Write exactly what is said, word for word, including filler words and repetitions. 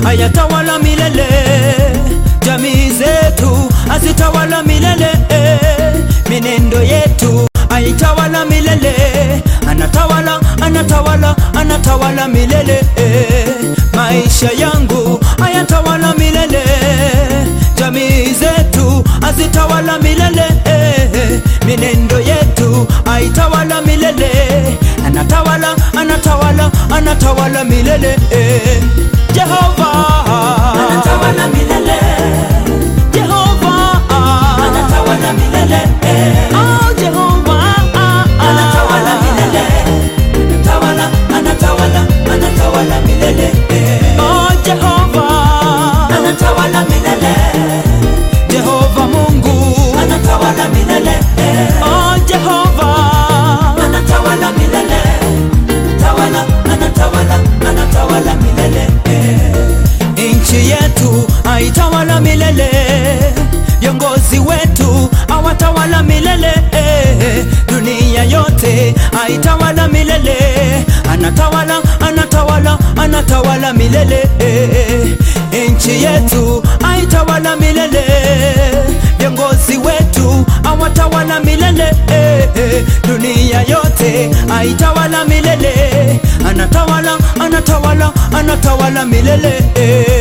ayatawala milele. Jamii zetu azitawala milele. Minendo yetu aitawala milele. Anatawala, anatawala, anatawala milele. Maisha yangu ayatawala milele. Jamii zetu azitawala milele. Minendo yetu aitawala milele. Anatawala, anatawala, anatawala milele. Jehovah anatawala milele. Jehovah anatawala milele. Oh Jehovah anatawala milele. Anatawala, anatawala, anatawala milele. Oh Jehovah anatawala milele. Jehovah Mungu anatawala milele. Oh Jehovah anatawala milele. Tawala, anatawala, anatawala milele. Nchi yetu aitawala milele. Viongozi wetu awatawala milele. Dunia yote aitawala milele. Anatawala, anatawala, anatawala milele. Nchi yetu aitawala milele. Viongozi wetu awatawala milele. Dunia yote aitawala milele. Anatawala, anatawala, anatawala milele.